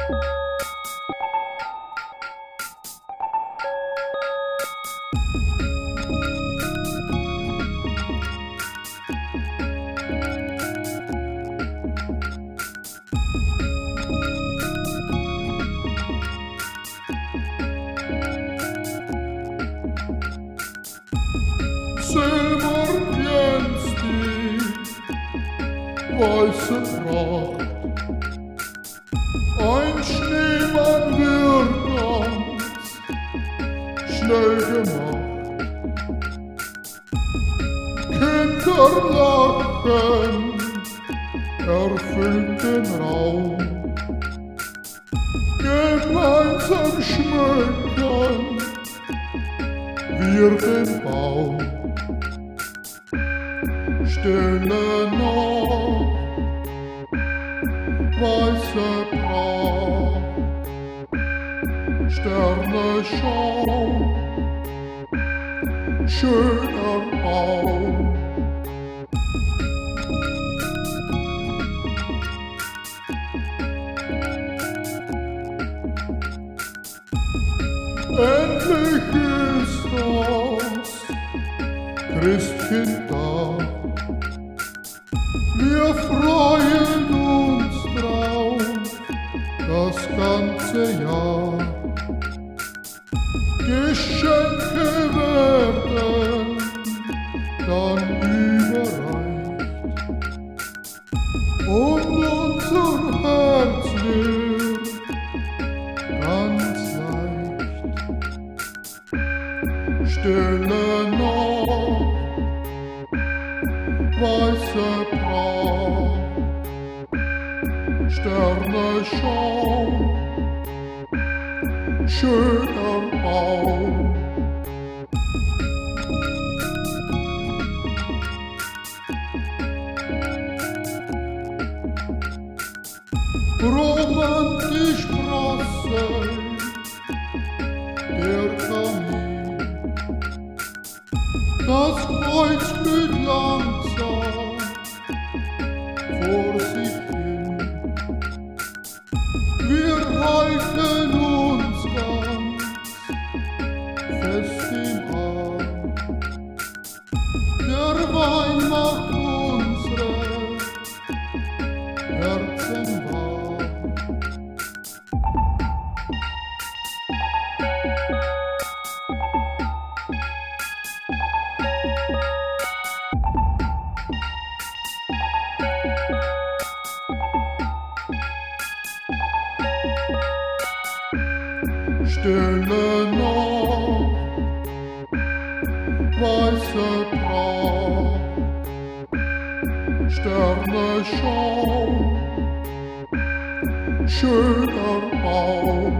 Silber glänzt die weiße Pracht. Ein Schneemann wird ganz schnell gemacht. Kinder lachen, erfüllt den Raum. Gemeinsam schmücken wir den Baum. Stille Nacht, weiße Pracht, Sterne schauen, schöner Baum. Endlich ist das Christkind da. Wir freuen uns drauf das ganze Jahr. Geschenke werden dann überreicht und unser Herz wird ganz leicht. Stille Nacht, weiße Pracht, Sterne schauen, schöner Baum. Romantisch prasselt der Kamin, das Kreuz glüht langsam vor sich hin. Wir halten uns ganz fest im Arm. Der Wein macht unsere Herzen warm. Stille Nacht, weiße Pracht, Sterne schauen, schöner Baum.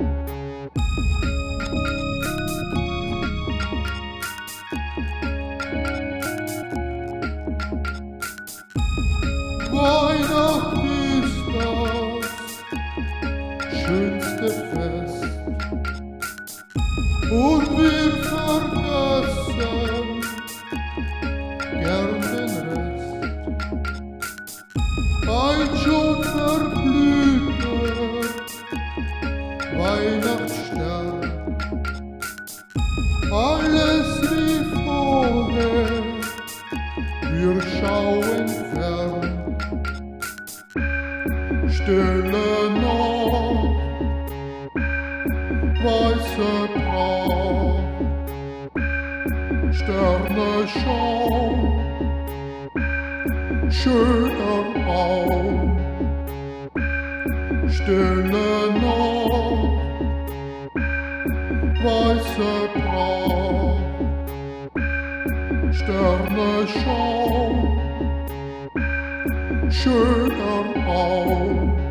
Weihnacht ist das schönste Fest und wir vergessen gern den Rest. Ein schon verblühter Weihnachtsstern, alles wie vorher, wir schauen fern. Stille Nacht, weiße Pracht, Sterne schauen, schöner Baum. Stille Nacht, weiße Pracht, Sterne schauen, schöner Baum.